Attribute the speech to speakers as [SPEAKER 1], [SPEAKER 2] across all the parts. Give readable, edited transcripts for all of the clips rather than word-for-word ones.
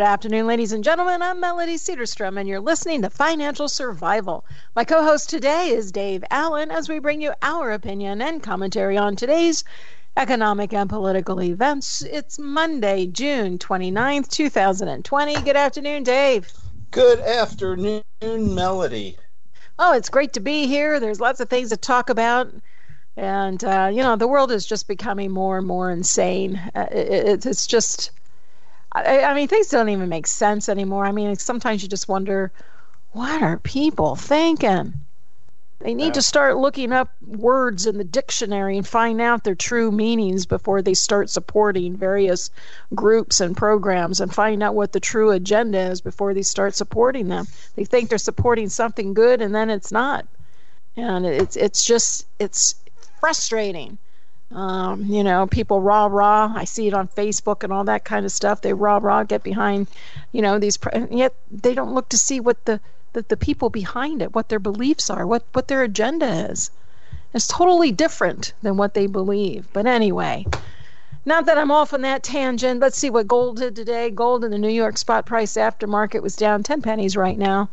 [SPEAKER 1] afternoon, ladies and gentlemen. I'm Melody Cedarstrom, and you're listening to Financial Survival. My co-host today is Dave Allen, as we bring you our opinion and commentary on today's economic and political events. It's Monday, June 29th, 2020. Good afternoon, Dave.
[SPEAKER 2] Good afternoon, Melody.
[SPEAKER 1] Oh, it's great to be here. There's lots of things to talk about. And, the world is just becoming more and more insane. It's just... I mean, things don't even make sense anymore. I mean, sometimes you just wonder, what are people thinking? They need to start looking up words in the dictionary and find out their true meanings before they start supporting various groups and programs, and find out what the true agenda is before they start supporting them. They think they're supporting something good, and then it's not. And it's frustrating. People rah. I see it on Facebook and all that kind of stuff. They rah, get behind, yet they don't look to see what the people behind it, what their beliefs are, what their agenda is. It's totally different than what they believe. But anyway, not that I'm off on that tangent. Let's see what gold did today. Gold in the New York spot price aftermarket was down 10 pennies right now,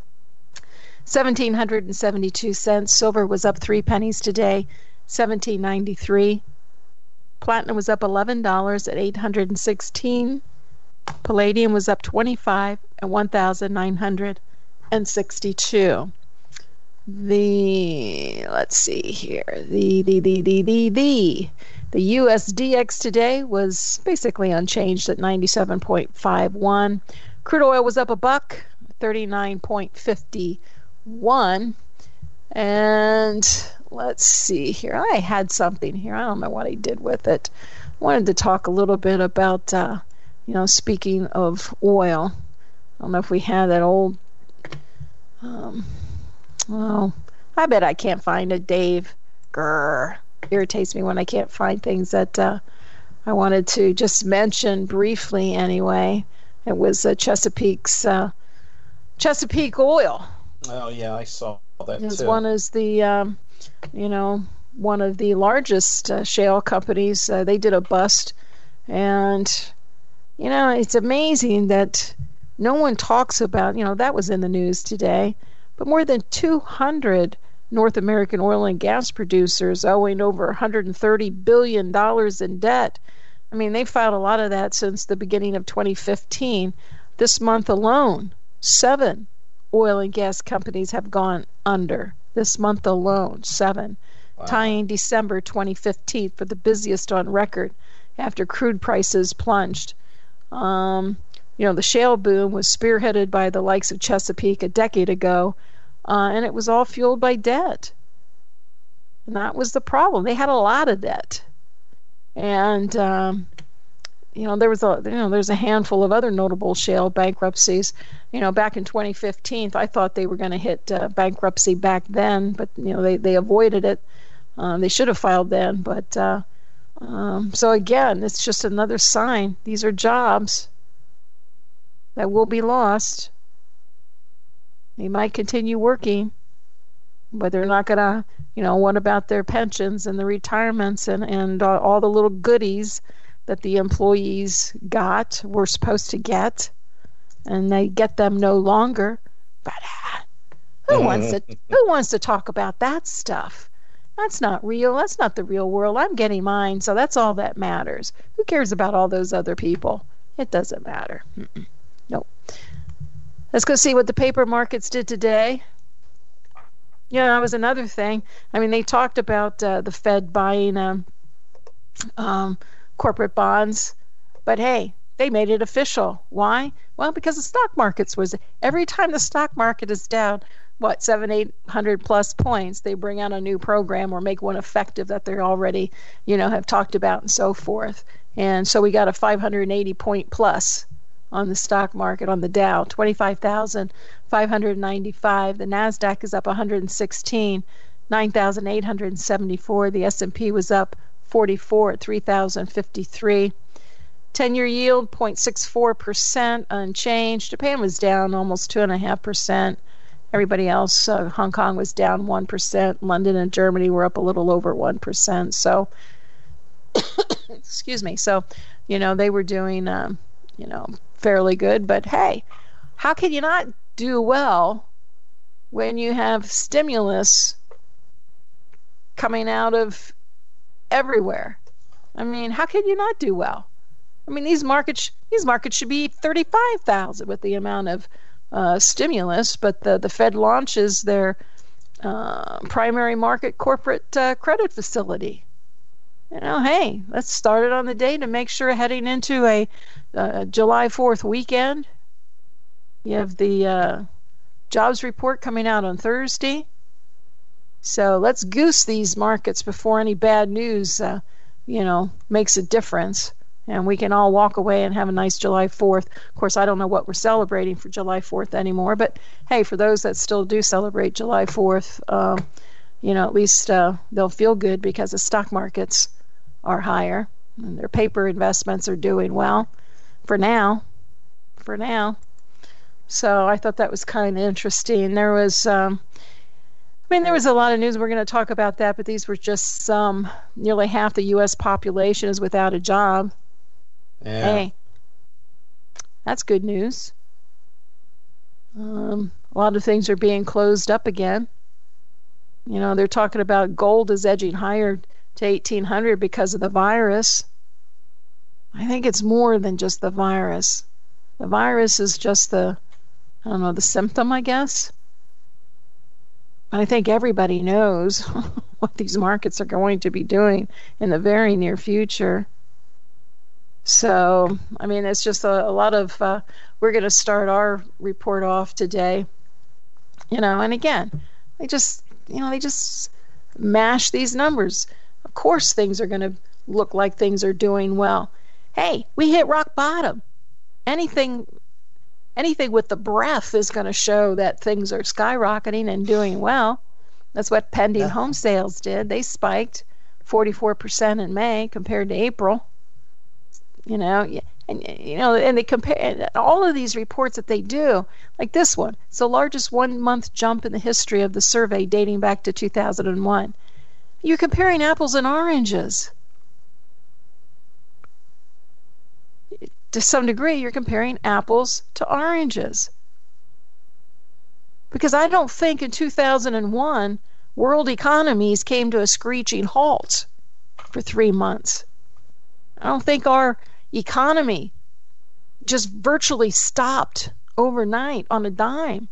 [SPEAKER 1] 1,772 cents. Silver was up 3 pennies today, $17.93. Platinum was up $11 at $816. Palladium was up 25 at $1,962. Let's see here. The USDX today was basically unchanged at 97.51. Crude oil was up $1, 39.51. And let's see here. I had something here. I don't know what I did with it. I wanted to talk a little bit about, speaking of oil. I don't know if we had that old... I bet I can't find it, Dave. Grr. Irritates me when I can't find things that I wanted to just mention briefly anyway. It was Chesapeake's Chesapeake Oil.
[SPEAKER 2] Oh, yeah, I saw that too.
[SPEAKER 1] One is the, one of the largest shale companies. They did a bust. And, it's amazing that no one talks about, that was in the news today, but more than 200 North American oil and gas producers owing over $130 billion in debt. I mean, they filed a lot of that since the beginning of 2015. This month alone, 7 oil and gas companies have gone under. This month alone, 7. Wow. Tying December 2015 for the busiest on record after crude prices plunged. The shale boom was spearheaded by the likes of Chesapeake a decade ago, and it was all fueled by debt. And that was the problem. They had a lot of debt. And, there's a handful of other notable shale bankruptcies. Back in 2015, I thought they were going to hit bankruptcy back then, but, they avoided it. They should have filed then. But so again, it's just another sign. These are jobs that will be lost. They might continue working, but they're not going to, what about their pensions and the retirements and all the little goodies that the employees were supposed to get, and they get them no longer. But who wants to talk about that stuff? That's not real. That's not the real world. I'm getting mine, so that's all that matters. Who cares about all those other people? It doesn't matter. Nope. Let's go see what the paper markets did today. That was another thing. I mean, they talked about the Fed buying corporate bonds, but hey, they made it official. Why? Well, because the stock markets every time the stock market is down, 700-800 plus points, they bring out a new program or make one effective that they already, have talked about and so forth. And so we got a 580 point plus on the stock market, on the Dow, 25,595. The NASDAQ is up 116, 9,874. The S&P was up 44 at 3,053. 10-year yield, 0.64%, unchanged. Japan was down almost 2.5%. Everybody else, Hong Kong was down 1%. London and Germany were up a little over 1%. So, excuse me. So, they were doing, fairly good. But hey, how can you not do well when you have stimulus coming out of everywhere? I mean, how can you not do well? I mean, these markets should be 35,000 with the amount of stimulus, but the Fed launches their primary market corporate credit facility. Hey, let's start it on the day to make sure heading into a July 4th weekend. You have the jobs report coming out on Thursday. So let's goose these markets before any bad news, makes a difference. And we can all walk away and have a nice July 4th. Of course, I don't know what we're celebrating for July 4th anymore. But, hey, for those that still do celebrate July 4th, at least they'll feel good because the stock markets are higher. And their paper investments are doing well for now. So I thought that was kind of interesting. There was... there was a lot of news. We're going to talk about that, but these were just some. Nearly half the U.S. population is without a job.
[SPEAKER 2] Yeah.
[SPEAKER 1] Hey, that's good news. A lot of things are being closed up again. They're talking about gold is edging higher to 1,800 because of the virus. I think it's more than just the virus. The virus is just the symptom, I guess. I think everybody knows what these markets are going to be doing in the very near future. So, it's just a lot of, we're going to start our report off today, and again, they just mash these numbers. Of course, things are going to look like things are doing well. Hey, we hit rock bottom. Anything with the breath is going to show that things are skyrocketing and doing well. That's what pending home sales did. They spiked 44% in May compared to April. And they compare all of these reports that they do, like this one. It's the largest 1 month jump in the history of the survey dating back to 2001. You're comparing apples and oranges. To some degree, you're comparing apples to oranges. Because I don't think in 2001 world economies came to a screeching halt for 3 months. I don't think our economy just virtually stopped overnight on a dime.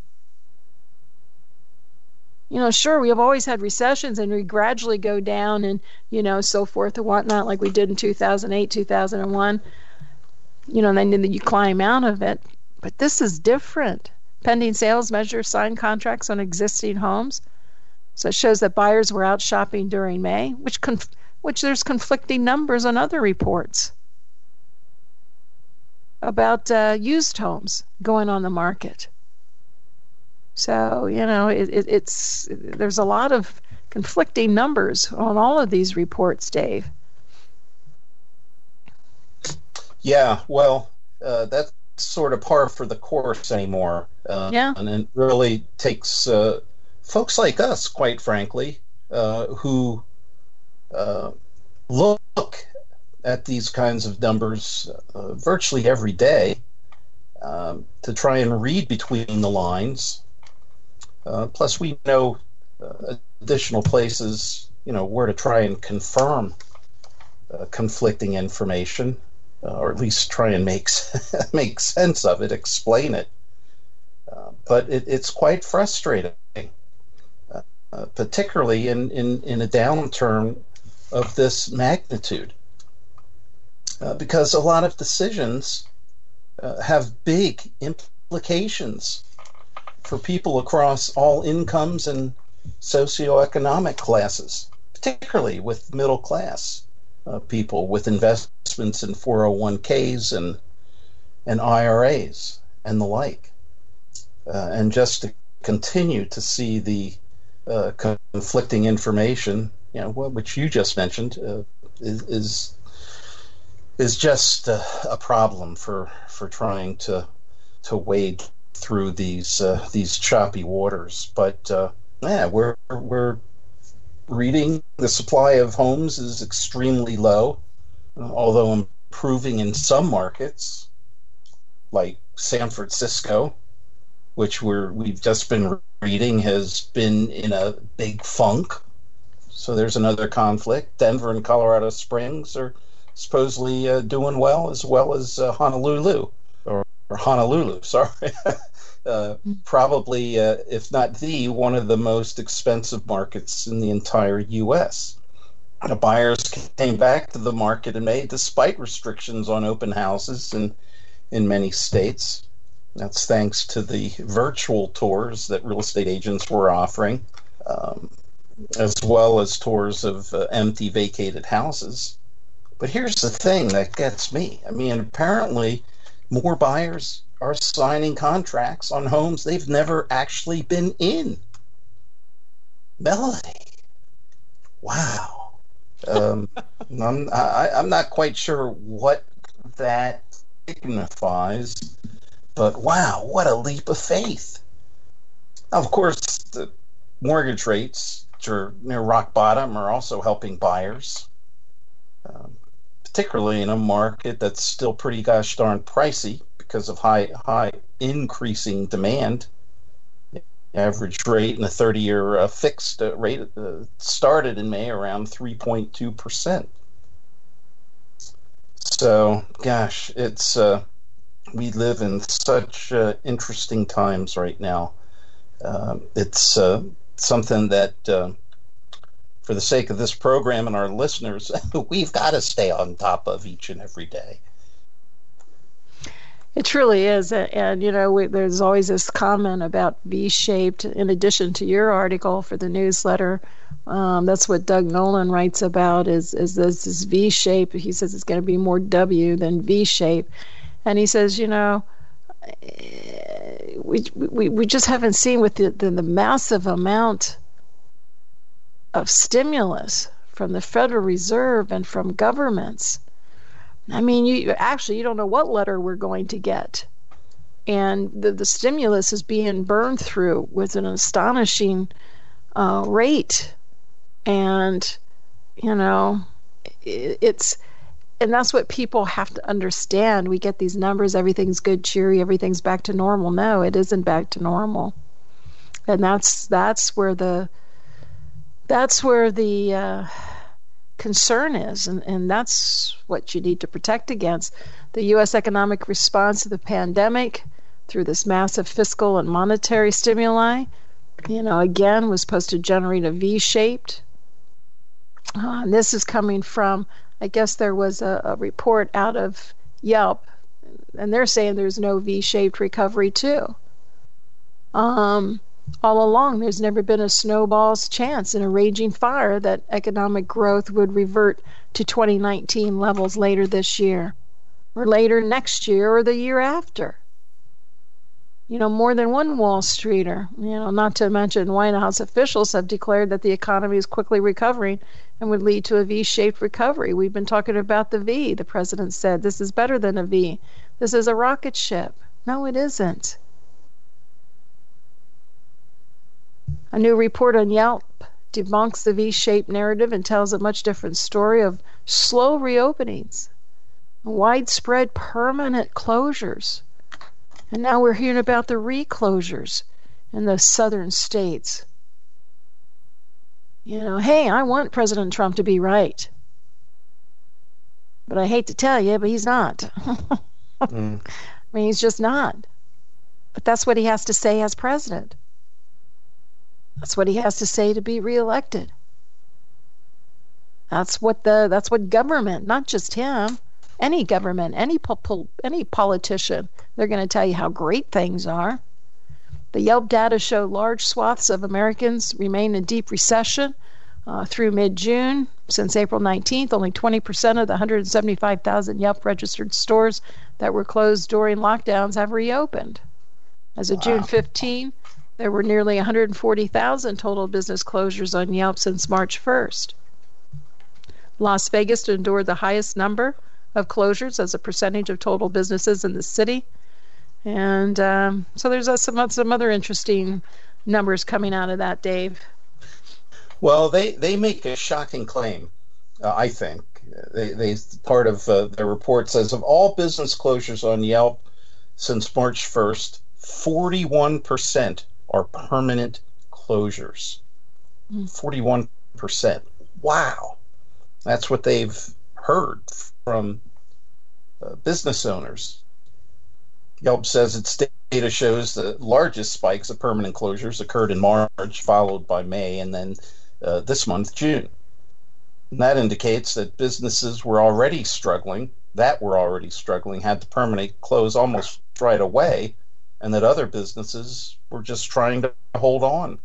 [SPEAKER 1] Sure, we have always had recessions and we gradually go down and, so forth and whatnot, like we did in 2008, 2001. And then you climb out of it. But this is different. Pending sales measure signed contracts on existing homes. So it shows that buyers were out shopping during May, which there's conflicting numbers on other reports about used homes going on the market. So, there's a lot of conflicting numbers on all of these reports, Dave.
[SPEAKER 2] Yeah, well, that's sort of par for the course anymore. And it really takes folks like us, quite frankly, who look at these kinds of numbers virtually every day to try and read between the lines. Plus, we know additional places, where to try and confirm conflicting information. Or at least try and make sense of it, explain it. But it's quite frustrating, particularly in a downturn of this magnitude, because a lot of decisions have big implications for people across all incomes and socioeconomic classes, particularly with middle class people with investments in 401ks and IRAs and the like. And just to continue to see the conflicting information, which you just mentioned, is just a problem for trying to wade through these choppy waters. But we're reading the supply of homes is extremely low, although improving in some markets. like San Francisco, which we've just been reading has been in a big funk. So there's another conflict. Denver and Colorado Springs are supposedly doing well as Honolulu, or Honolulu, sorry. Probably, if not one of the most expensive markets in the entire U.S. Buyers came back to the market in May despite restrictions on open houses in many states. That's thanks to the virtual tours that real estate agents were offering, as well as tours of empty, vacated houses. But here's the thing that gets me. I mean, apparently more buyers are signing contracts on homes they've never actually been in. Melody. Wow. I'm not quite sure what that signifies, but wow, what a leap of faith. Now, of course, the mortgage rates, which are near rock bottom, are also helping buyers, particularly in a market that's still pretty gosh darn pricey because of high increasing demand. The average rate in the 30-year fixed rate started in May around 3.2%. So, gosh, it's we live in such interesting times right now. It's something that, for the sake of this program and our listeners, we've got to stay on top of each and every day.
[SPEAKER 1] It truly is. And, there's always this comment about V-shaped, in addition to your article for the newsletter. That's what Doug Nolan writes about is this V-shape. He says it's going to be more W than V-shape. And he says, we just haven't seen with the massive amount of stimulus from the Federal Reserve and from governments. I mean, you don't know what letter we're going to get. And the stimulus is being burned through with an astonishing rate. And, and that's what people have to understand. We get these numbers, everything's good, cheery, everything's back to normal. No, it isn't back to normal. And that's where the concern is, and that's what you need to protect against. The U.S. economic response to the pandemic through this massive fiscal and monetary stimuli, again, was supposed to generate a V-shaped. And this is coming from, I guess there was a report out of Yelp, and they're saying there's no V-shaped recovery too. All along, there's never been a snowball's chance in a raging fire that economic growth would revert to 2019 levels later this year, or later next year, or the year after. More than one Wall Streeter, not to mention White House officials have declared that the economy is quickly recovering and would lead to a V-shaped recovery. We've been talking about the V. The president said, this is better than a V. This is a rocket ship. No, it isn't. A new report on Yelp debunks the V-shaped narrative and tells a much different story of slow reopenings, widespread permanent closures. And now we're hearing about the reclosures in the southern states. Hey, I want President Trump to be right. But I hate to tell you, but he's not. I mean, he's just not. But that's what he has to say as president. That's what he has to say to be reelected. That's what government, not just him, any government, any politician, they're going to tell you how great things are. The Yelp data show large swaths of Americans remain in deep recession through mid-June. Since April 19th, only 20% of the 175,000 Yelp registered stores that were closed during lockdowns have reopened. As of June 15, there were nearly 140,000 total business closures on Yelp since March 1st. Las Vegas endured the highest number of closures as a percentage of total businesses in the city. And so there's some other interesting numbers coming out of that, Dave.
[SPEAKER 2] Well, they make a shocking claim, I think. They part of their report says of all business closures on Yelp, since March 1st, 41% are permanent closures. 41%. Wow. That's what they've heard from business owners. Yelp says its data shows the largest spikes of permanent closures occurred in March, followed by May, and then this month, June. And that indicates that businesses were already struggling, had to permanently close almost right away, and that other businesses were just trying to hold on.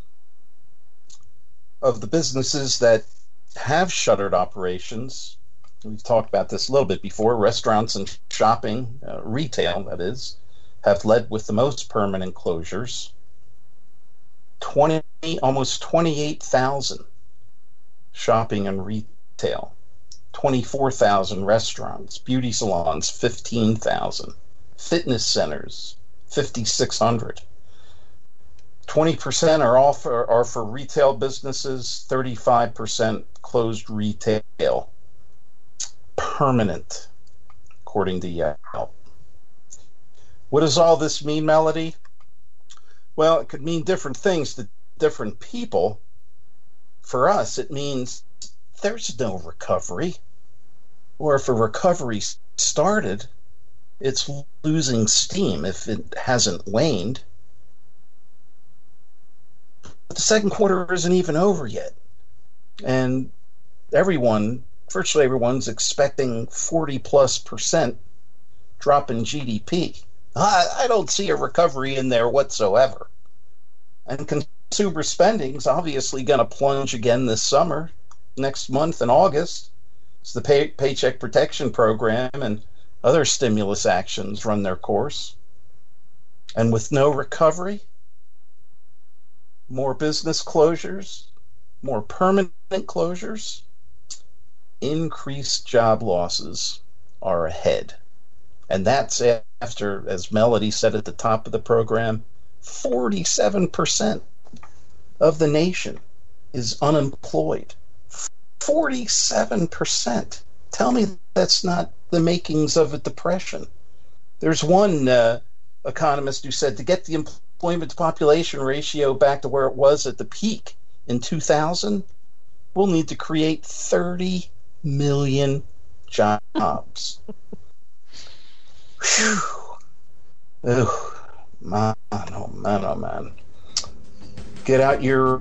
[SPEAKER 2] Of the businesses that have shuttered operations, we've talked about this a little bit before, restaurants and shopping, retail that is, have led with the most permanent closures. Almost 28,000 shopping and retail, 24,000 restaurants, beauty salons, 15,000, fitness centers, 5,600. 20% are for retail businesses, 35% closed retail. Permanent, according to Yelp. What does all this mean, Melody? Well, it could mean different things to different people. For us, it means there's no recovery. Or if a recovery started, it's losing steam if it hasn't waned. But the second quarter isn't even over yet. And virtually everyone's expecting 40+% drop in GDP. I don't see a recovery in there whatsoever. And consumer spending's obviously going to plunge again this summer, next month in August. As the Paycheck Protection Program and other stimulus actions run their course. And with no recovery, more business closures, more permanent closures, increased job losses are ahead. And that's after, as Melody said at the top of the program, 47% of the nation is unemployed. 47%. Tell me that's not the makings of a depression. There's one economist who said to get the employment to population ratio back to where it was at the peak in 2000, we'll need to create 30 million jobs. Whew. Oh, man, oh man, oh man. Get out your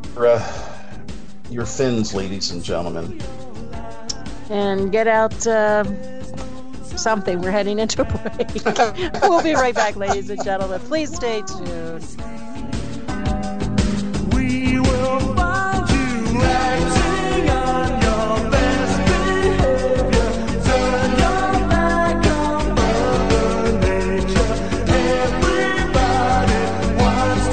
[SPEAKER 2] fins, ladies and gentlemen.
[SPEAKER 1] And get out something. We're heading into a break. We'll be right back, ladies and gentlemen. Please stay tuned.
[SPEAKER 3] We will find you acting on your best behavior. Turn your back on Mother Nature. Everybody wants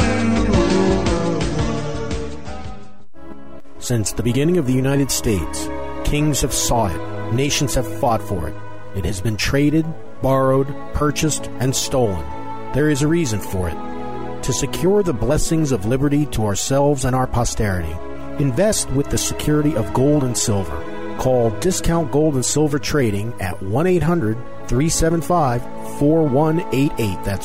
[SPEAKER 3] to rule.
[SPEAKER 4] Since the beginning of the United States, kings have sought it, nations have fought for it. It has been traded, borrowed, purchased, and stolen. There is a reason for it. To secure the blessings of liberty to ourselves and our posterity, invest with the security of gold and silver. Call Discount Gold and Silver Trading at 1-800-375-4188. That's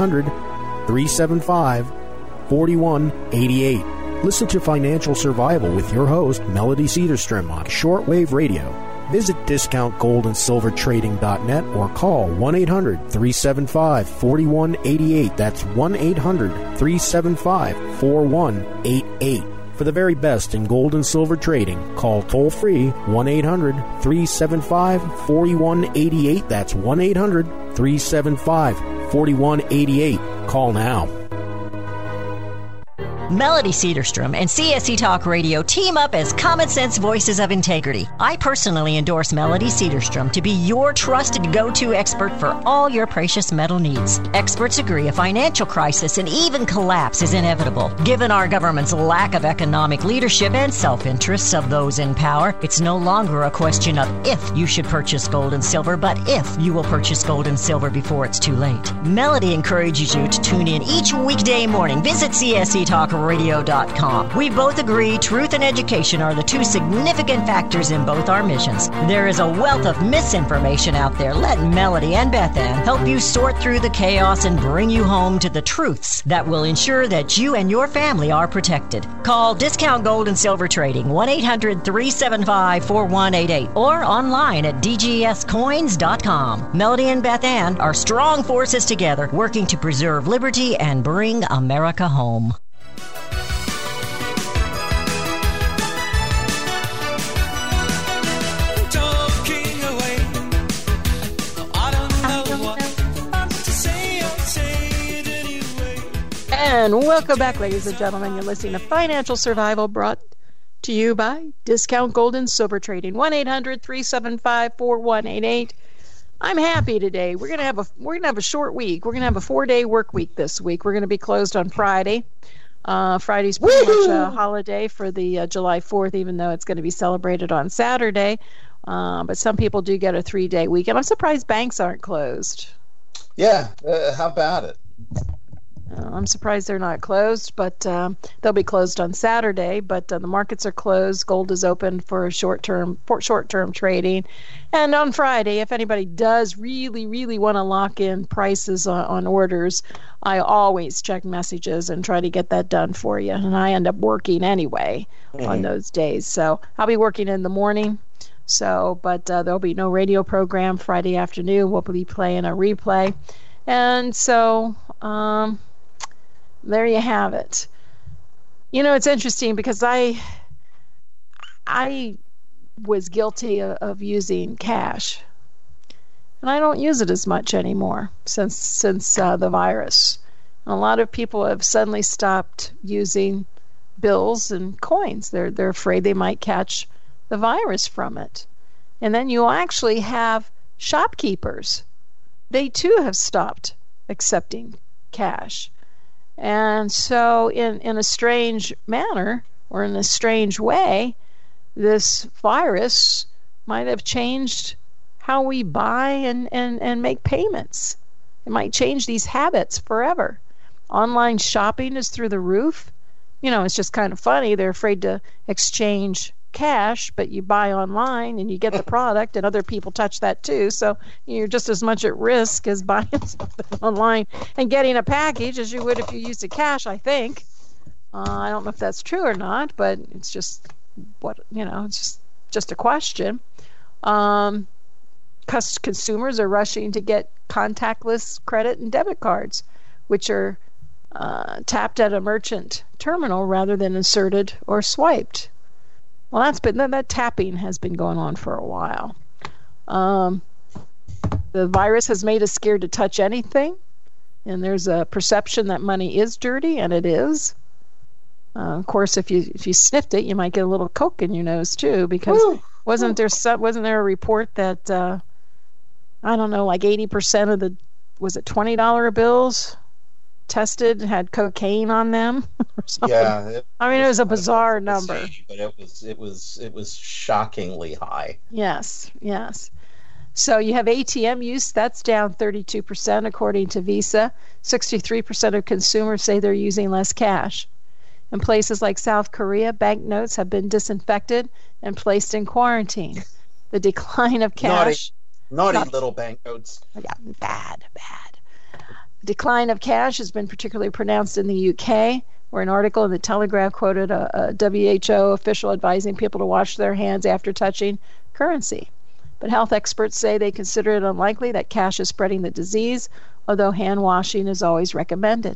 [SPEAKER 4] 1-800-375-4188. Listen to Financial Survival with your host, Melody Cedarstrom, on shortwave radio. Visit discountgoldandsilvertrading.net or call 1-800-375-4188. That's 1-800-375-4188. For the very best in gold and silver trading, call toll-free 1-800-375-4188. That's 1-800-375-4188. Call now.
[SPEAKER 5] Melody Cedarstrom and CSC Talk Radio team up as Common Sense Voices of Integrity. I personally endorse Melody Cedarstrom to be your trusted go-to expert for all your precious metal needs. Experts agree a financial crisis and even collapse is inevitable. Given our government's lack of economic leadership and self-interests of those in power, it's no longer a question of if you should purchase gold and silver, but if you will purchase gold and silver before it's too late. Melody encourages you to tune in each weekday morning. Visit CSC Talk voicesofamerica.radio.com. We both agree truth and education are the two significant factors in both our missions. There is a wealth of misinformation out there. Let Melody and Beth Ann help you sort through the chaos and bring you home to the truths that will ensure that you and your family are protected. Call Discount Gold and Silver Trading 1-800-375-4188 or online at dgscoins.com. Melody and Beth Ann are strong forces together working to preserve liberty and bring America home.
[SPEAKER 3] Talking away. I don't know what to say. I'll say it anyway.
[SPEAKER 1] And welcome back, ladies and gentlemen. You're listening to Financial Survival, brought to you by Discount Gold and Silver Trading. 1-800-375-4188. I'm happy today. We're gonna have a short week. We're gonna have a 4-day work week this week. We're gonna be closed on Friday. Friday's pretty much a holiday for the July 4th, even though it's going to be celebrated on Saturday. But some people do get a 3-day weekend. I'm surprised banks aren't closed.
[SPEAKER 2] Yeah, how about it?
[SPEAKER 1] I'm surprised they're not closed, but they'll be closed on Saturday. But the markets are closed. Gold is open for short-term trading. And on Friday, if anybody does really want to lock in prices on orders, I always check messages and try to get that done for you. And I end up working anyway on those days. So I'll be working in the morning. But there'll be no radio program Friday afternoon. We'll be playing a replay. And so there you have it. You know, it's interesting because I was guilty of using cash, and I don't use it as much anymore since the virus. A lot of people have suddenly stopped using bills and coins. They're afraid they might catch the virus from it. And then you actually have shopkeepers. They too have stopped accepting cash. And so in a strange manner, or in a strange way, this virus might have changed how we buy and make payments. It might change these habits forever. Online shopping is through the roof. You know, it's just kind of funny. They're afraid to exchange cash, but you buy online and you get the product, and other people touch that too. So you're just as much at risk as buying something online and getting a package as you would if you used a cash, I think. I don't know if that's true or not, but it's just it's just a question. Consumers are rushing to get contactless credit and debit cards, which are tapped at a merchant terminal rather than inserted or swiped. Well, that tapping has been going on for a while. The virus has made us scared to touch anything, and there's a perception that money is dirty, and it is. Of course, if you sniffed it, you might get a little coke in your nose too, because wasn't there a report that I don't know, like 80% of the $20 bills tested had cocaine on them or something?
[SPEAKER 2] Yeah,
[SPEAKER 1] it was a bizarre number,
[SPEAKER 2] but it was shockingly high.
[SPEAKER 1] Yes. So you have ATM use, that's down 32% according to Visa. 63% of consumers say they're using less cash. In places like South Korea, banknotes have been disinfected and placed in quarantine. The decline of cash.
[SPEAKER 2] Naughty little banknotes.
[SPEAKER 1] Yeah, bad. Decline of cash has been particularly pronounced in the UK, where an article in the Telegraph quoted a WHO official advising people to wash their hands after touching currency. But health experts say they consider it unlikely that cash is spreading the disease, although hand washing is always recommended.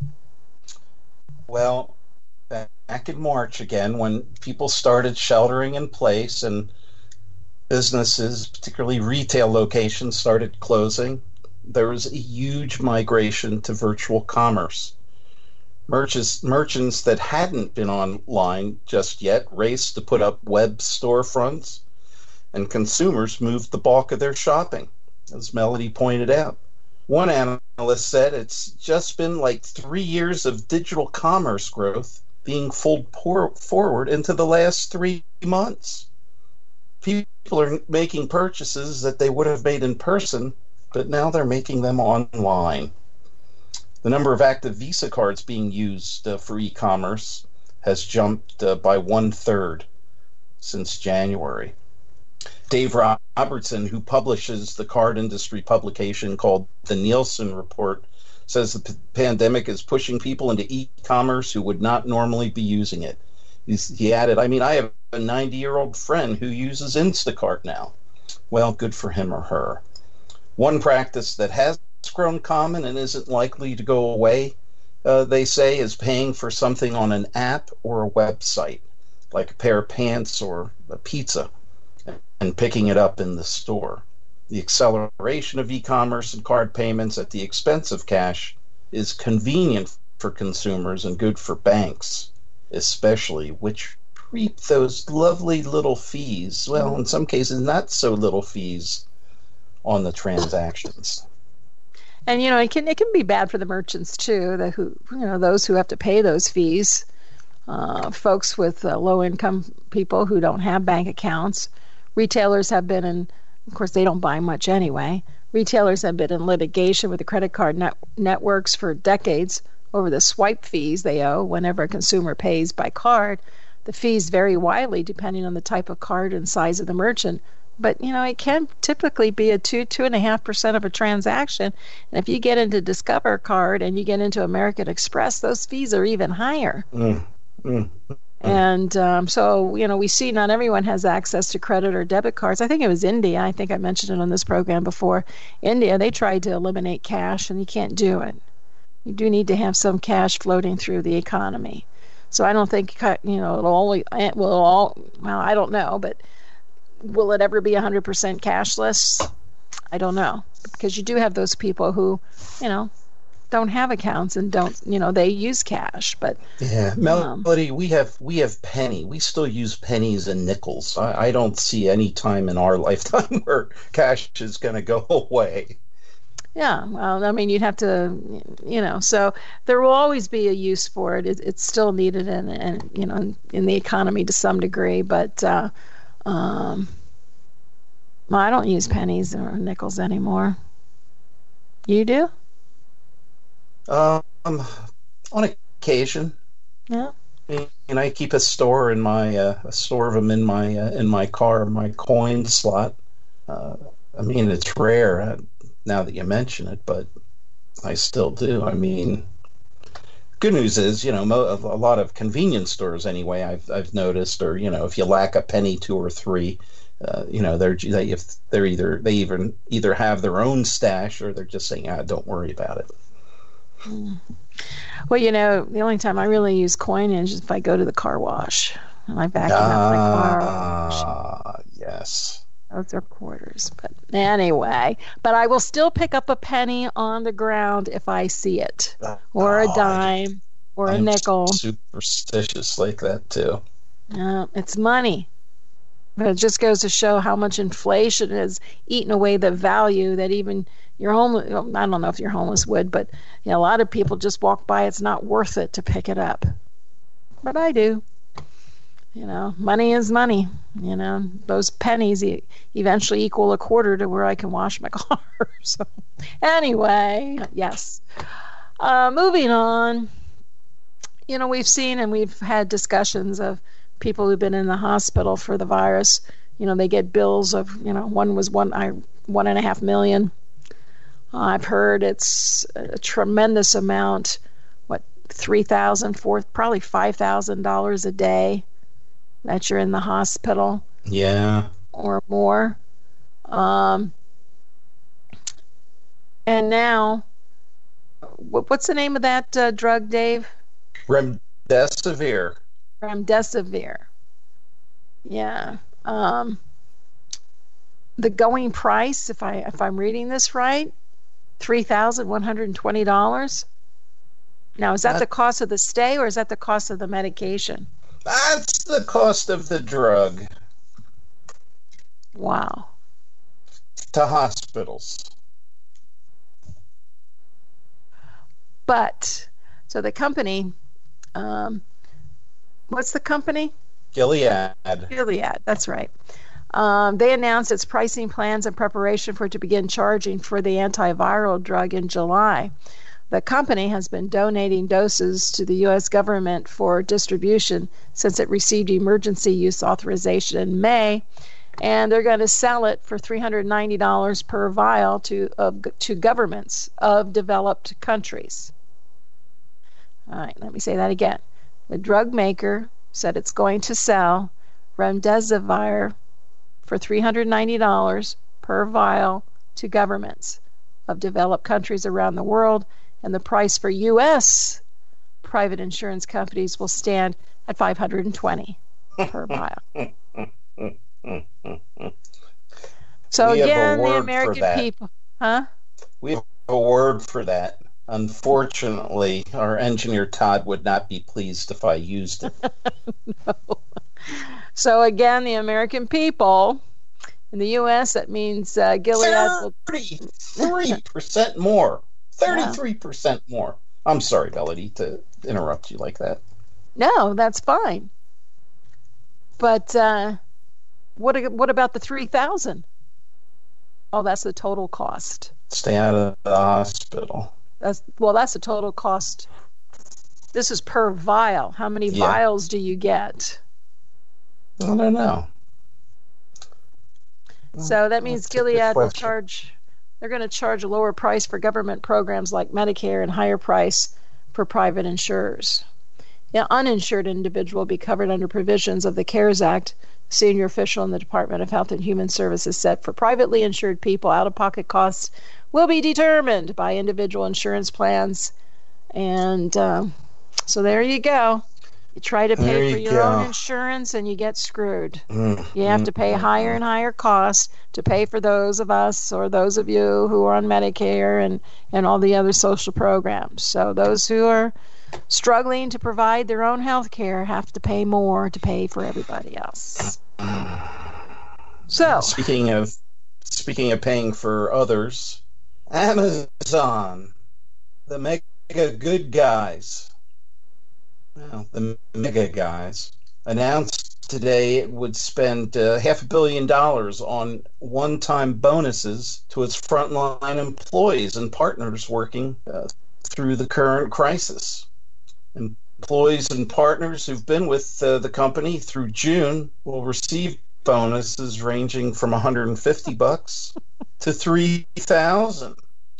[SPEAKER 2] Well, back in March again, when people started sheltering in place and businesses, particularly retail locations, started closing, there was a huge migration to virtual commerce. Merchants that hadn't been online just yet raced to put up web storefronts, and consumers moved the bulk of their shopping, as Melody pointed out. One analyst said it's just been like 3 years of digital commerce growth being pulled forward into the last 3 months. People are making purchases that they would have made in person, but now they're making them online. The number of active Visa cards being used for e-commerce has jumped by 1/3 since January. Dave Robertson, who publishes the card industry publication called the Nielsen Report, says the pandemic is pushing people into e-commerce who would not normally be using it. He added, I have a 90-year-old friend who uses Instacart now. Well, good for him or her. One practice that has grown common and isn't likely to go away, they say, is paying for something on an app or a website, like a pair of pants or a pizza, and picking it up in the store. The acceleration of e-commerce and card payments at the expense of cash is convenient for consumers and good for banks, especially, which reap those lovely little fees, well, in some cases not so little fees, on the transactions.
[SPEAKER 1] And it can be bad for the merchants too, those who have to pay those fees. Folks with low income people who don't have bank accounts. Retailers have been in, of course, they don't buy much anyway. Retailers have been in litigation with the credit card networks for decades over the swipe fees they owe whenever a consumer pays by card. The fees vary widely depending on the type of card and size of the merchant. But, it can typically be a 2.5% of a transaction. And if you get into Discover Card and you get into American Express, those fees are even higher. And so, we see not everyone has access to credit or debit cards. I think it was India. I think I mentioned it on this program before. India, they tried to eliminate cash, and you can't do it. You do need to have some cash floating through the economy. So I don't think, I don't know, but will it ever be 100% cashless? I don't know, because you do have those people who, don't have accounts and don't, they use cash. But
[SPEAKER 2] yeah, Melody, we have penny. We still use pennies and nickels. I don't see any time in our lifetime where cash is going to go away.
[SPEAKER 1] Yeah, well, you'd have to, so there will always be a use for it. It's still needed in the economy to some degree, but I don't use pennies or nickels anymore. You do?
[SPEAKER 2] On occasion.
[SPEAKER 1] Yeah.
[SPEAKER 2] And I keep a store in my a store of them in my car, my coin slot. It's rare now that you mention it, but I still do. Good news is, a lot of convenience stores anyway, I've noticed, or if you lack a penny, 2 or 3, they either have their own stash or they're just saying, don't worry about it.
[SPEAKER 1] Well, the only time I really use coinage is if I go to the car wash and I vacuum out the car wash.
[SPEAKER 2] Yes.
[SPEAKER 1] Those are quarters, but anyway. But I will still pick up a penny on the ground if I see it, or a dime, or a nickel.
[SPEAKER 2] Superstitious like that too.
[SPEAKER 1] It's money, but it just goes to show how much inflation has eaten away the value that even your homeless. I don't know if your homeless would, but a lot of people just walk by. It's not worth it to pick it up, but I do. Money is money. Those pennies eventually equal a quarter to where I can wash my car. So, anyway, yes. Moving on. We've seen and we've had discussions of people who've been in the hospital for the virus. They get bills of, one was $1.5 million. I've heard it's a tremendous amount. $3,000, probably $5,000 a day that you're in the hospital.
[SPEAKER 2] Yeah.
[SPEAKER 1] Or more. And now, what's the name of that drug, Dave?
[SPEAKER 2] Remdesivir.
[SPEAKER 1] Yeah. The going price, if I'm reading this right, $3,120. Now, is that the cost of the stay, or is that the cost of the medication?
[SPEAKER 2] That's the cost of the drug.
[SPEAKER 1] Wow.
[SPEAKER 2] To hospitals.
[SPEAKER 1] But, so the company, what's the company?
[SPEAKER 2] Gilead,
[SPEAKER 1] that's right. They announced its pricing plans in preparation for it to begin charging for the antiviral drug in July. The company has been donating doses to the U.S. government for distribution since it received emergency use authorization in May, and they're going to sell it for $390 per vial to governments of developed countries. All right, let me say that again. The drug maker said it's going to sell remdesivir for $390 per vial to governments of developed countries around the world, and the price for U.S. private insurance companies will stand at $520 per vial. So
[SPEAKER 2] We have a
[SPEAKER 1] again, the
[SPEAKER 2] word for
[SPEAKER 1] American
[SPEAKER 2] that.
[SPEAKER 1] people, huh?
[SPEAKER 2] We have a word for that. Unfortunately, our engineer Todd would not be pleased if I used it.
[SPEAKER 1] So again, the American people in the U.S., that means Gilead will
[SPEAKER 2] 33% more. 33% more. I'm sorry, Melody, to interrupt you like that.
[SPEAKER 1] No, that's fine. But what about the 3,000? Oh, that's the total cost.
[SPEAKER 2] Stay out of the hospital.
[SPEAKER 1] That's the total cost. This is per vial. How many vials do you get?
[SPEAKER 2] I don't know.
[SPEAKER 1] So that means
[SPEAKER 2] That's a good
[SPEAKER 1] Gilead will
[SPEAKER 2] question.
[SPEAKER 1] they're going to charge a lower price for government programs like Medicare and higher price for private insurers. The uninsured individual will be covered under provisions of the CARES Act. Senior official in the Department of Health and Human Services said for privately insured people, out-of-pocket costs will be determined by individual insurance plans. And so there you go. You try to
[SPEAKER 2] There
[SPEAKER 1] pay for
[SPEAKER 2] you
[SPEAKER 1] your
[SPEAKER 2] go.
[SPEAKER 1] own insurance and you get screwed. You have to pay higher and higher costs to pay for those of us or those of you who are on Medicare and all the other social programs. So those who are struggling to provide their own health care have to pay more to pay for everybody else. So,
[SPEAKER 2] Speaking of paying for others, Amazon, the mega good guys. Well, the mega guys announced today it would spend $500 million on one-time bonuses to its frontline employees and partners working through the current crisis. Employees and partners who've been with the company through June will receive bonuses ranging from $150 to $3,000.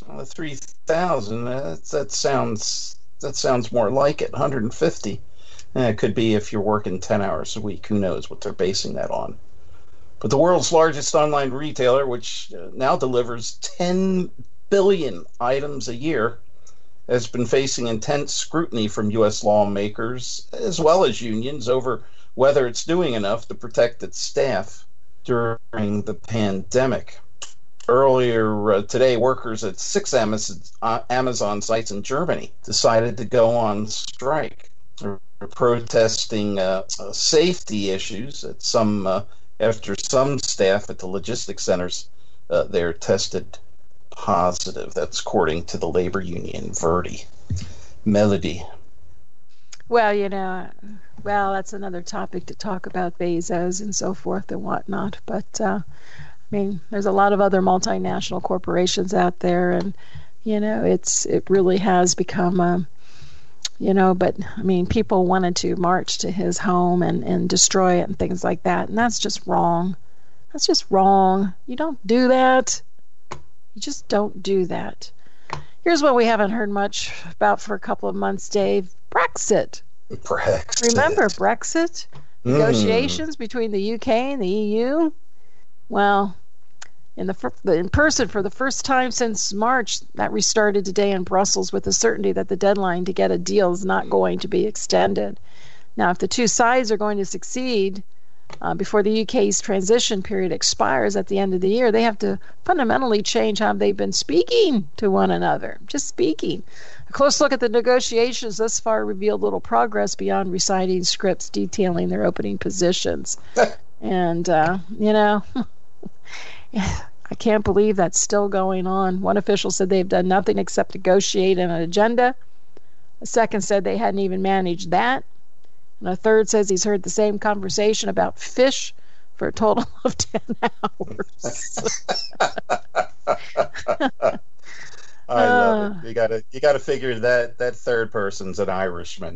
[SPEAKER 2] $3,000. That sounds more like it. 150. It could be if you're working 10 hours a week. Who knows what they're basing that on? But the world's largest online retailer, which now delivers 10 billion items a year, has been facing intense scrutiny from U.S. lawmakers as well as unions over whether it's doing enough to protect its staff during the pandemic. Earlier today, workers at 6 Amazon sites in Germany decided to go on strike. They're protesting safety issues at after some staff at the logistics centers they're tested positive. That's according to the labor union Verdi. Melody.
[SPEAKER 1] well, that's another topic to talk about, Bezos and so forth and whatnot. But I mean, there's a lot of other multinational corporations out there, and it really has become but I mean, people wanted to march to his home and destroy it and things like that, and that's just wrong. That's just wrong. You don't do that. You just don't do that. Here's what we haven't heard much about for a couple of months, Dave. Brexit. Remember Brexit? Negotiations between the UK and the EU? Well, in person for the first time since March, that restarted today in Brussels with the certainty that the deadline to get a deal is not going to be extended. Now, if the two sides are going to succeed before the UK's transition period expires at the end of the year, they have to fundamentally change how they've been speaking to one another. Just speaking. A close look at the negotiations thus far revealed little progress beyond reciting scripts detailing their opening positions. And, I can't believe that's still going on. One official said they've done nothing except negotiate an agenda. A second said they hadn't even managed that. And a third says he's heard the same conversation about fish for a total of 10 hours.
[SPEAKER 2] I love it. You gotta figure that third person's an Irishman.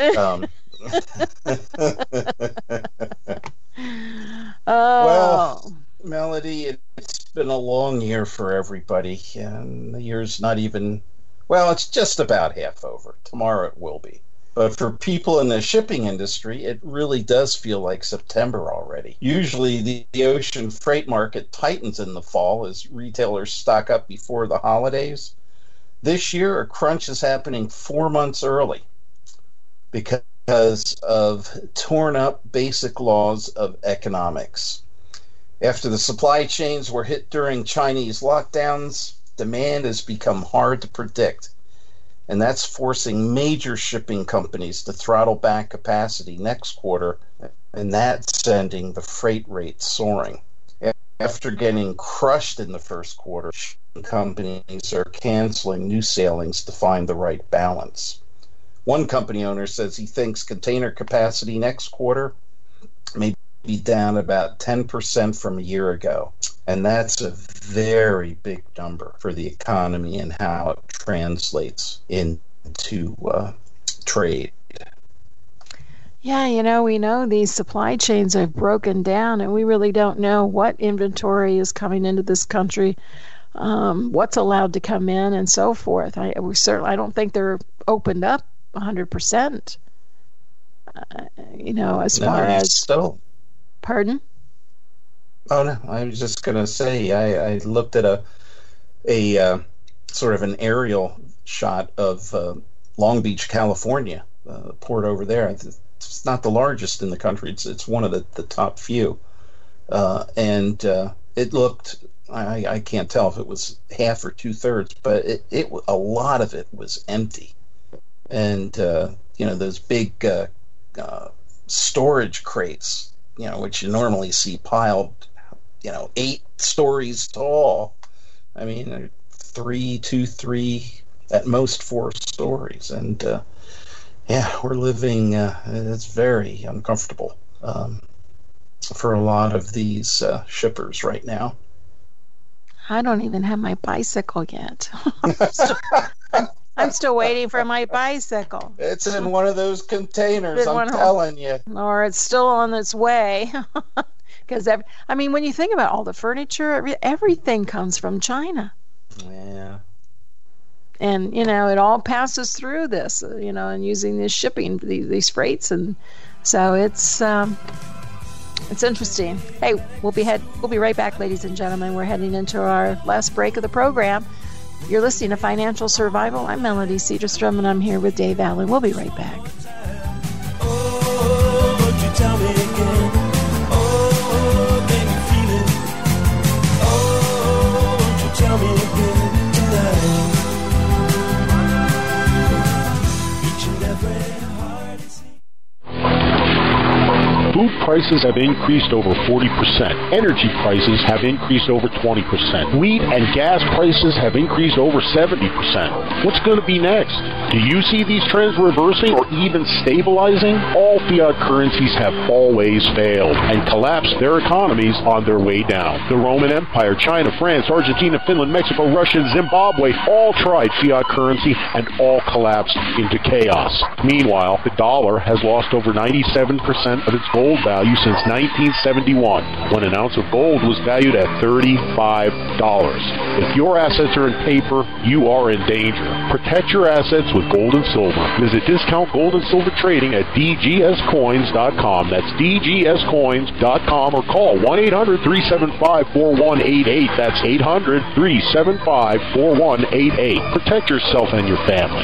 [SPEAKER 2] Well, Melody, it's been a long year for everybody, and the year's not even, well, it's just about half over. Tomorrow it will be. But for people in the shipping industry, it really does feel like September already. Usually the ocean freight market tightens in the fall as retailers stock up before the holidays. This year, a crunch is happening 4 months early because of torn up basic laws of economics. After the supply chains were hit during Chinese lockdowns, demand has become hard to predict. And that's forcing major shipping companies to throttle back capacity next quarter, and that's sending the freight rates soaring. After getting crushed in the first quarter, shipping companies are canceling new sailings to find the right balance. One company owner says he thinks container capacity next quarter may be down about 10% from a year ago. And that's a very big number for the economy and how it translates into trade.
[SPEAKER 1] Yeah, we know these supply chains have broken down, and we really don't know what inventory is coming into this country, what's allowed to come in, and so forth. I don't think they're opened up 100%. As far as
[SPEAKER 2] still.
[SPEAKER 1] Pardon?
[SPEAKER 2] Oh no, I was just going to say I looked at a sort of an aerial shot of Long Beach, California, port over there. It's not the largest in the country. It's one of the top few, and it looked. I can't tell if it was half or 2/3, but a lot of it was empty, and those big storage crates, which you normally see piled, 8 stories tall. I mean, 3, at most 4 stories. And, we're living, it's very uncomfortable for a lot of these shippers right now.
[SPEAKER 1] I don't even have my bicycle yet. I'm still waiting for my bicycle.
[SPEAKER 2] It's in one of those containers, I'm telling you.
[SPEAKER 1] Or it's still on its way. Because, when you think about all the furniture, everything comes from China.
[SPEAKER 2] Yeah.
[SPEAKER 1] And, it all passes through this, and using this shipping, these freights. And so it's interesting. Hey, we'll be right back, ladies and gentlemen. We're heading into our last break of the program. You're listening to Financial Survival. I'm Melody Cedarstrom, and I'm here with Dave Allen. We'll be right back.
[SPEAKER 3] Oh, won't you tell me again? Oh, can you feel it? Oh, won't you tell me again tonight? Each and every heart is...
[SPEAKER 6] Food prices have increased over 40%. Energy prices have increased over 20%. Wheat and gas prices have increased over 70%. What's going to be next? Do you see these trends reversing or even stabilizing? All fiat currencies have always failed and collapsed their economies on their way down. The Roman Empire, China, France, Argentina, Finland, Mexico, Russia, Zimbabwe all tried fiat currency and all collapsed into chaos. Meanwhile, the dollar has lost over 97% of its gold value since 1971, when an ounce of gold was valued at $35. If your assets are in paper, you are in danger. Protect your assets with gold and silver. Visit Discount Gold and Silver Trading at dgscoins.com. That's dgscoins.com, or call 1-800-375-4188. That's 800-375-4188. Protect yourself and your family.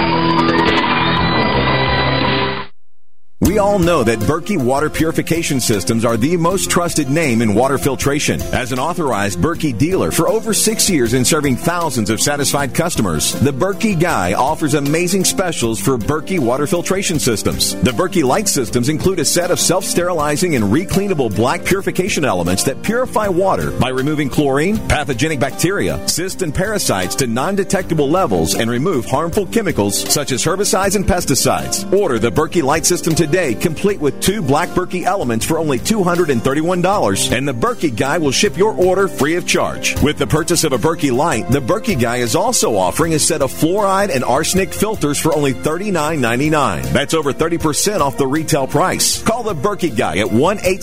[SPEAKER 7] We all know that Berkey Water Purification Systems are the most trusted name in water filtration. As an authorized Berkey dealer for over 6 years and serving thousands of satisfied customers, the Berkey Guy offers amazing specials for Berkey Water Filtration Systems. The Berkey Light Systems include a set of self-sterilizing and recleanable black purification elements that purify water by removing chlorine, pathogenic bacteria, cysts, and parasites to non-detectable levels and remove harmful chemicals such as herbicides and pesticides. Order the Berkey Light System today today, complete with 2 Black Berkey elements for only $231, and the Berkey Guy will ship your order free of charge. With the purchase of a Berkey Light, the Berkey Guy is also offering a set of fluoride and arsenic filters for only $39.99. That's over 30% off the retail price. Call the Berkey Guy at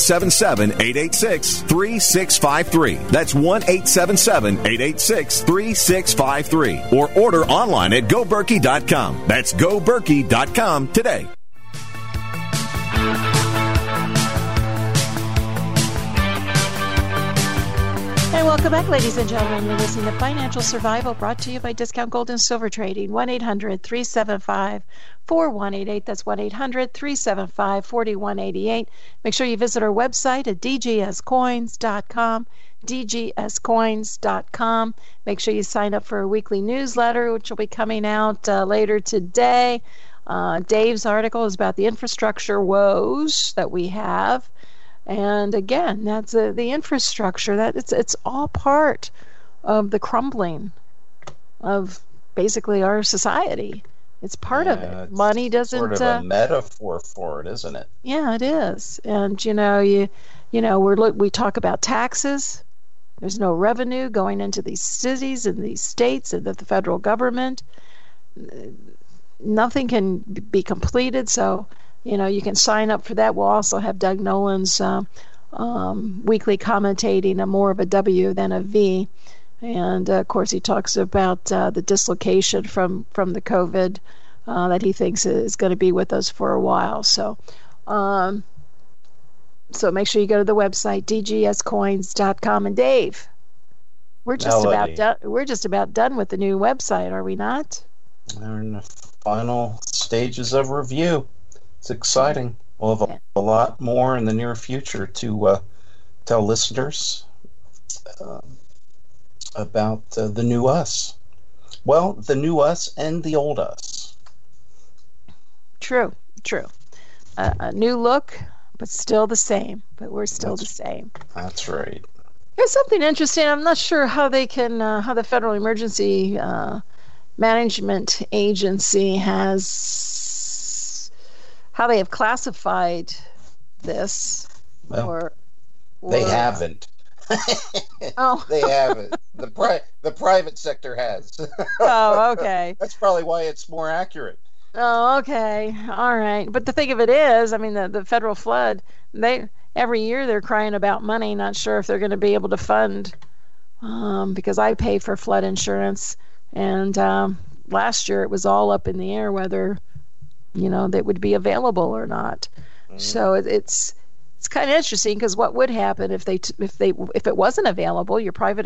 [SPEAKER 7] 1-877-886-3653. That's 1-877-886-3653. Or order online at GoBerkey.com. That's GoBerkey.com today.
[SPEAKER 1] And welcome back, ladies and gentlemen. You're listening to Financial Survival, brought to you by Discount Gold and Silver Trading. 1-800-375-4188. That's 1-800-375-4188. Make sure you visit our website at dgscoins.com. dgscoins.com. Make sure you sign up for a weekly newsletter, which will be coming out later today. Dave's article is about the infrastructure woes that we have. And again, that's the infrastructure. That it's all part of the crumbling of basically our society. It's part of it. Money doesn't.
[SPEAKER 2] Sort of a metaphor for it, isn't it?
[SPEAKER 1] Yeah, it is. And we talk about taxes. There's no revenue going into these cities and these states and the federal government. Nothing can be completed. So, you can sign up for that. We'll also have Doug Nolan's weekly commentating, more of a W than a V. And, of course, he talks about the dislocation from the COVID that he thinks is going to be with us for a while. So make sure you go to the website, dgscoins.com. And, Dave, we're just about done with the new website, are we not?
[SPEAKER 2] We're in the final stages of review. It's exciting. We'll have a lot more in the near future to tell listeners about the new us. Well, the new us and the old us. True.
[SPEAKER 1] A new look, but still the same. But we're still the same.
[SPEAKER 2] That's right.
[SPEAKER 1] There's something interesting. I'm not sure how they can, how the Federal Emergency Management Agency how they have classified this.
[SPEAKER 2] Well, they haven't.
[SPEAKER 1] Oh,
[SPEAKER 2] they haven't. The private sector has.
[SPEAKER 1] Oh, okay.
[SPEAKER 2] That's probably why it's more accurate.
[SPEAKER 1] Oh, okay. All right. But the thing of it is, I mean, the federal flood, every year they're crying about money, not sure if they're going to be able to fund, because I pay for flood insurance, and last year it was all up in the air whether that would be available or not. So it's kind of interesting, because what would happen if it wasn't available? Your private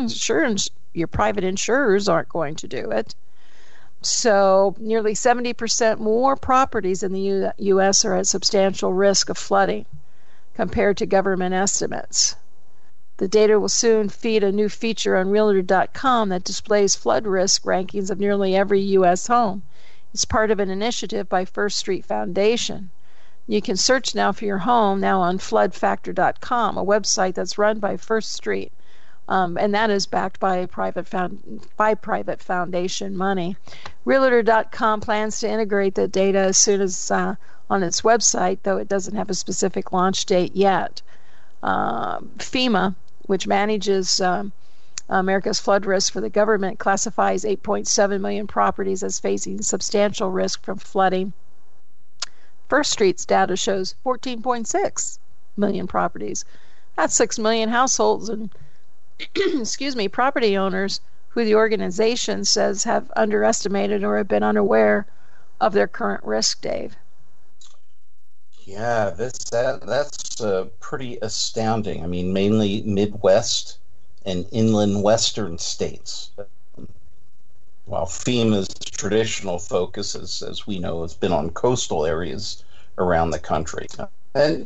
[SPEAKER 1] insurers aren't going to do it. So nearly 70% more properties in the U.S. are at substantial risk of flooding compared to government estimates. The data will soon feed a new feature on Realtor.com that displays flood risk rankings of nearly every U.S. home. It's part of an initiative by First Street Foundation. You can search now for your home now on floodfactor.com, a website that's run by First Street, and that is backed by private foundation money. Realtor.com plans to integrate the data as soon as on its website, though it doesn't have a specific launch date yet. FEMA, which manages America's flood risk for the government, classifies 8.7 million properties as facing substantial risk from flooding. First Street's data shows 14.6 million properties. That's 6 million households and property owners who the organization says have underestimated or have been unaware of their current risk, Dave.
[SPEAKER 2] Yeah, that's pretty astounding. I mean, mainly Midwest and inland western states. While FEMA's traditional focus, as we know, has been on coastal areas around the country. And,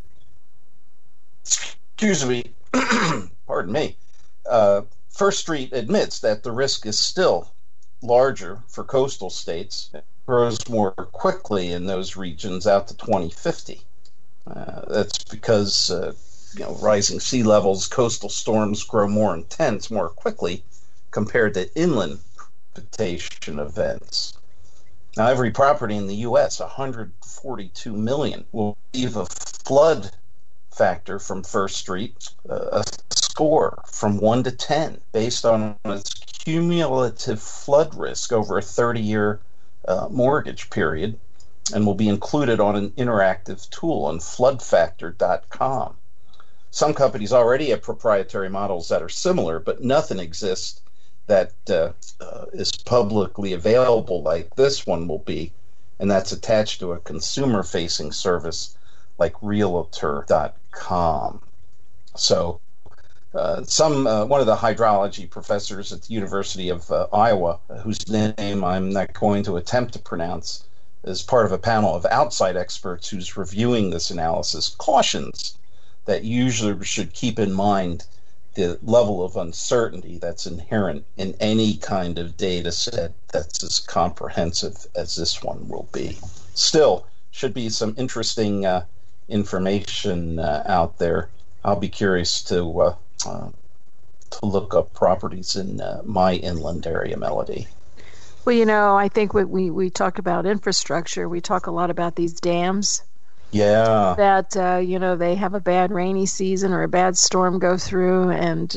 [SPEAKER 2] excuse me, pardon me, First Street admits that the risk is still larger for coastal states. It grows more quickly in those regions out to 2050. That's because rising sea levels, coastal storms grow more intense more quickly compared to inland precipitation events. Now, every property in the U.S., 142 million, will receive a flood factor from First Street, a score from 1 to 10 based on its cumulative flood risk over a 30-year mortgage period, and will be included on an interactive tool on floodfactor.com. Some companies already have proprietary models that are similar, but nothing exists that is publicly available like this one will be, and that's attached to a consumer-facing service like Realtor.com. So one of the hydrology professors at the University of Iowa, whose name I'm not going to attempt to pronounce, as part of a panel of outside experts who's reviewing this analysis, cautions that users should keep in mind the level of uncertainty that's inherent in any kind of data set that's as comprehensive as this one will be. Still, should be some interesting information out there. I'll be curious to look up properties in my inland area, Melody.
[SPEAKER 1] Well, I think we talked about infrastructure. We talk a lot about these dams.
[SPEAKER 2] Yeah.
[SPEAKER 1] That they have a bad rainy season or a bad storm go through, and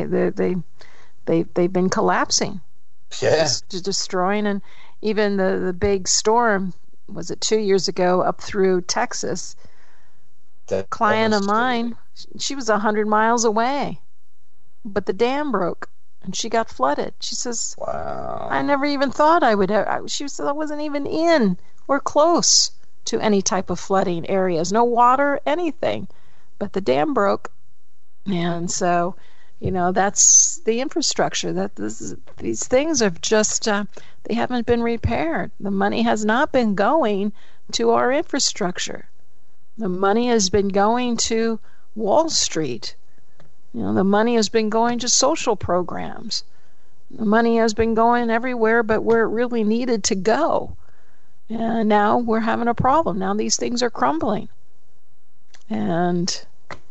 [SPEAKER 1] they've been collapsing.
[SPEAKER 2] Yeah.
[SPEAKER 1] Just destroying, and even the big storm, was it 2 years ago, up through Texas?
[SPEAKER 2] That
[SPEAKER 1] client of mine, she was 100 miles away, but the dam broke and she got flooded. She says,
[SPEAKER 2] "Wow,
[SPEAKER 1] I never even thought I would have." She said, "I wasn't even in or close to any type of flooding areas, no water, anything, but the dam broke." And so, that's the infrastructure. These things have just they haven't been repaired. The money has not been going to our infrastructure. The money has been going to Wall Street. The money has been going to social programs. The money has been going everywhere but where it really needed to go. And now we're having a problem. Now these things are crumbling. And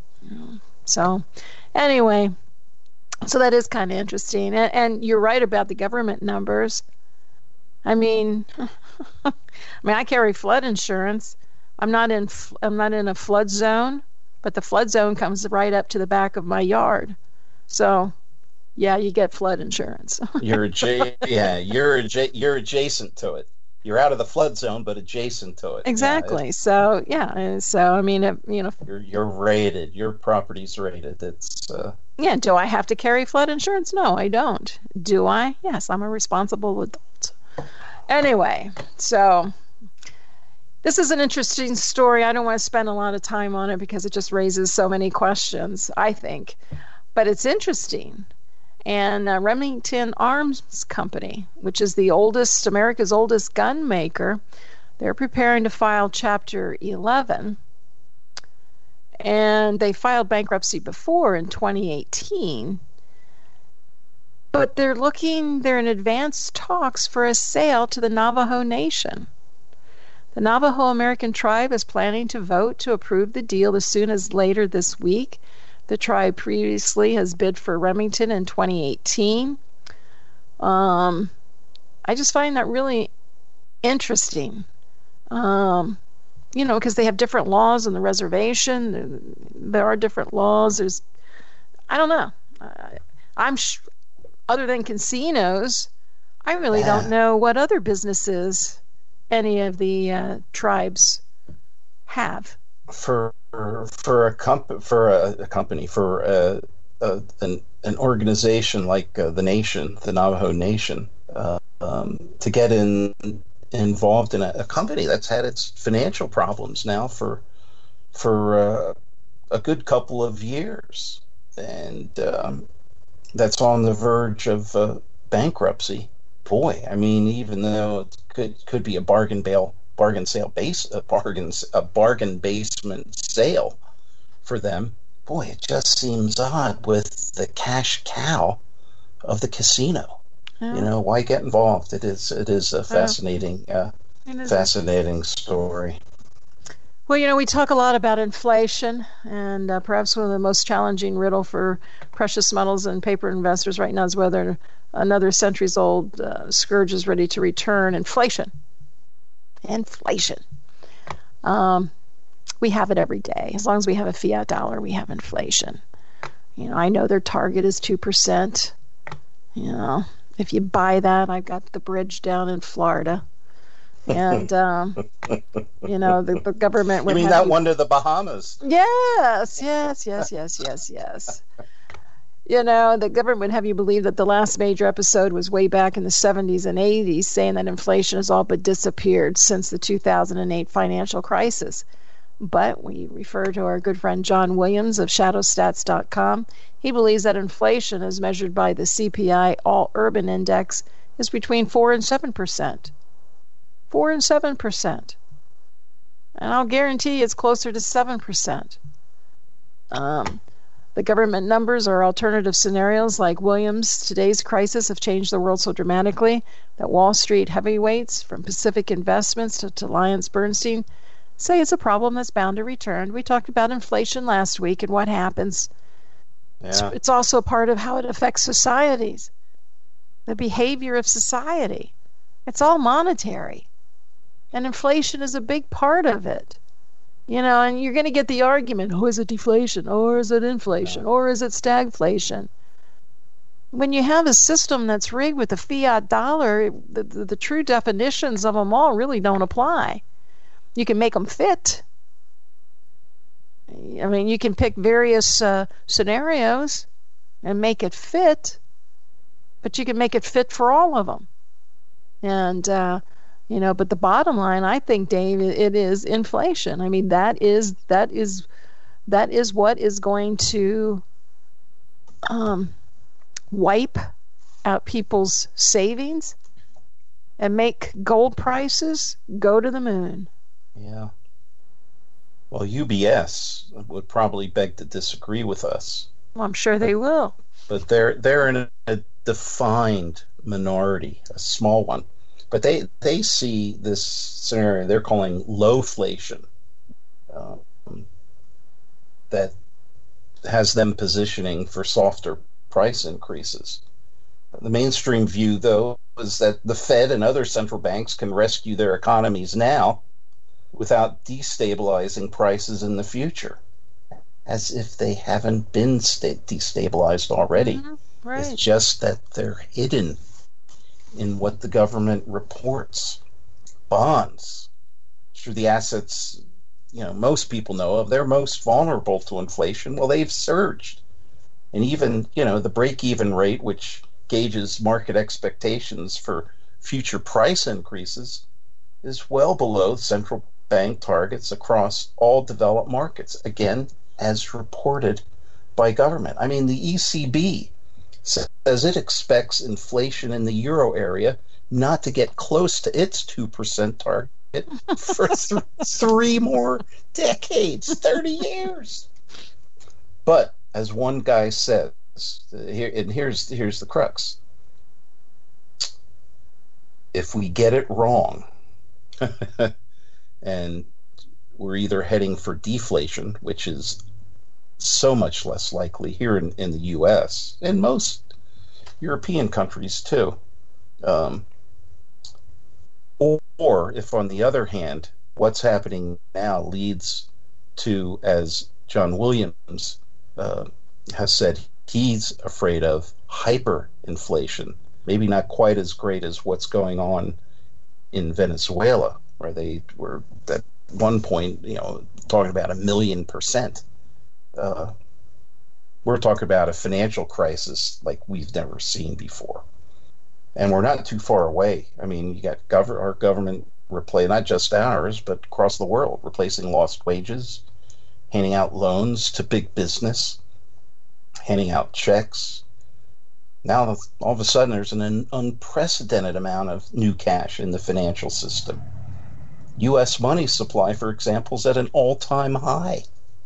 [SPEAKER 1] so anyway, so that is kind of interesting. And you're right about the government numbers. I mean, I carry flood insurance. I'm not in a flood zone, but the flood zone comes right up to the back of my yard. So, yeah, you get flood insurance.
[SPEAKER 2] You're adjacent to it. You're out of the flood zone, but adjacent to it.
[SPEAKER 1] Exactly. So I mean,
[SPEAKER 2] you're rated. Your property's rated. It's
[SPEAKER 1] yeah. Do I have to carry flood insurance? No, I don't. Do I? Yes, I'm a responsible adult. Anyway, so. This is an interesting story. I don't want to spend a lot of time on it because it just raises so many questions, I think. But it's interesting. And Remington Arms Company, which is America's oldest gun maker, they're preparing to file Chapter 11. And they filed bankruptcy before in 2018. But they're in advanced talks for a sale to the Navajo Nation. The Navajo American tribe is planning to vote to approve the deal as soon as later this week. The tribe previously has bid for Remington in 2018. I just find that really interesting. Because they have different laws on the reservation. There are different laws. I don't know. Other than casinos, I really don't know what other businesses any of the tribes have.
[SPEAKER 2] For an organization like the Nation, the Navajo Nation, to get involved in a company that's had its financial problems now for a good couple of years, and that's on the verge of bankruptcy. Boy, I mean, even though it could be a bargain basement sale for them, boy, it just seems odd with the cash cow of the casino.
[SPEAKER 1] Yeah.
[SPEAKER 2] Why get involved? It is a fascinating story.
[SPEAKER 1] Well, we talk a lot about inflation, and perhaps one of the most challenging riddle for precious metals and paper investors right now is whether another centuries-old scourge is ready to return. Inflation. Inflation. We have it every day. As long as we have a fiat dollar, we have inflation. I know their target is 2%. If you buy that, I've got the bridge down in Florida. And, the government would
[SPEAKER 2] You mean
[SPEAKER 1] have
[SPEAKER 2] that one to the Bahamas?
[SPEAKER 1] Yes. The government would have you believe that the last major episode was way back in the 70s and 80s, saying that inflation has all but disappeared since the 2008 financial crisis. But we refer to our good friend John Williams of shadowstats.com. He believes that inflation, as measured by the CPI All Urban Index, is between 4 and 7%. 4 and 7%. And I'll guarantee it's closer to 7%. The government numbers are alternative scenarios like Williams. Today's crisis have changed the world so dramatically that Wall Street heavyweights, from Pacific Investments to AllianceBernstein, say it's a problem that's bound to return. We talked about inflation last week and what happens.
[SPEAKER 2] Yeah.
[SPEAKER 1] It's also part of how it affects societies, the behavior of society. It's all monetary. And inflation is a big part of it. And you're going to get the argument, is it deflation? Or is it inflation? Or is it stagflation? When you have a system that's rigged with the fiat dollar, the true definitions of them all really don't apply. You can make them fit. You can pick various scenarios and make it fit, but you can make it fit for all of them. And, but the bottom line, I think, Dave, it is inflation. That is what is going to wipe out people's savings and make gold prices go to the moon.
[SPEAKER 2] Yeah. Well, UBS would probably beg to disagree with us.
[SPEAKER 1] Well, I'm sure they will.
[SPEAKER 2] But they're in a defined minority, a small one. But they see this scenario they're calling lowflation, that has them positioning for softer price increases. The mainstream view, though, is that the Fed and other central banks can rescue their economies now without destabilizing prices in the future, as if they haven't been destabilized already.
[SPEAKER 1] Mm-hmm. Right.
[SPEAKER 2] It's just that they're hidden in what the government reports. Bonds, through the assets most people know of, they're most vulnerable to inflation. Well, they've surged. And even, the break-even rate, which gauges market expectations for future price increases, is well below central bank targets across all developed markets, again, as reported by government. The ECB says it expects inflation in the euro area not to get close to its 2% target for 3 more decades, 30 years. But as one guy says, here's the crux. If we get it wrong, and we're either heading for deflation, which is so much less likely here in the U.S. and most European countries too, or if on the other hand what's happening now leads to, as John Williams has said he's afraid of, hyperinflation, maybe not quite as great as what's going on in Venezuela, where they were at one point talking about 1,000,000%. We're talking about a financial crisis like we've never seen before. And we're not too far away. You got our government not just ours, but across the world, replacing lost wages, handing out loans to big business, handing out checks. Now, all of a sudden, there's an unprecedented amount of new cash in the financial system. U.S. money supply, for example, is at an all-time high.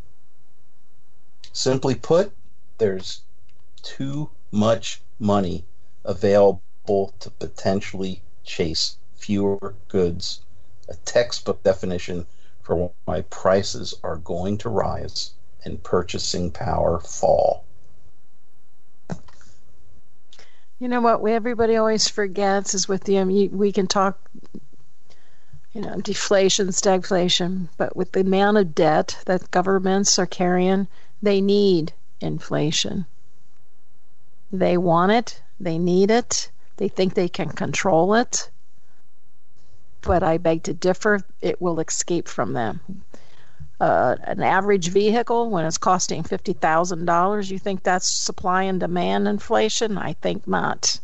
[SPEAKER 2] Simply put, there's too much money available to potentially chase fewer goods. A textbook definition for why prices are going to rise and purchasing power fall.
[SPEAKER 1] What everybody always forgets is with the we can talk deflation, stagflation. But with the amount of debt that governments are carrying, they need inflation. They want it. They need it. They think they can control it. But I beg to differ. It will escape from them. An average vehicle, when it's costing $50,000, you think that's supply and demand inflation? I think not.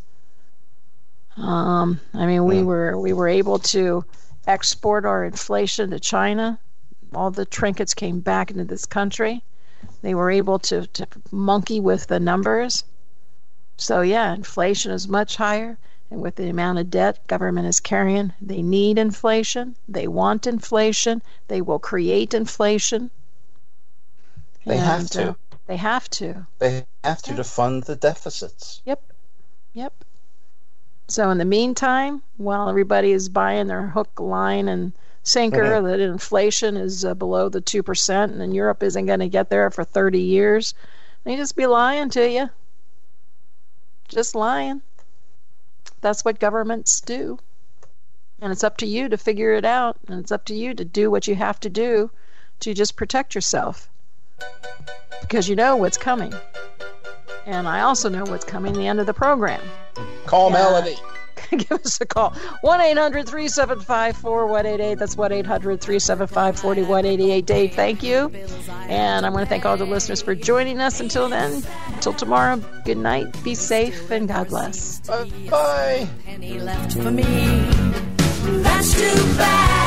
[SPEAKER 1] We were able to export our inflation to China. All the trinkets came back into this country. They were able to monkey with the numbers. So yeah, inflation is much higher. And with the amount of debt government is carrying, they need inflation. They want inflation. They will create inflation.
[SPEAKER 2] They have to.
[SPEAKER 1] They have to.
[SPEAKER 2] They have to fund the deficits.
[SPEAKER 1] Yep. So in the meantime, while everybody is buying their hook, line, and sinker that inflation is below the 2% and then Europe isn't going to get there for 30 years, they just be lying to you. Just lying. That's what governments do. And it's up to you to figure it out. And it's up to you to do what you have to do to just protect yourself. Because you know what's coming. And I also know what's coming at the end of the program.
[SPEAKER 2] Call Melody.
[SPEAKER 1] Give us a call. 1-800-375-4188. That's 1-800-375-4188. Dave, thank you. And I want to thank all the listeners for joining us. Until then, until tomorrow, good night, be safe, and God bless.
[SPEAKER 2] Bye.
[SPEAKER 3] And he left for me. That's too bad.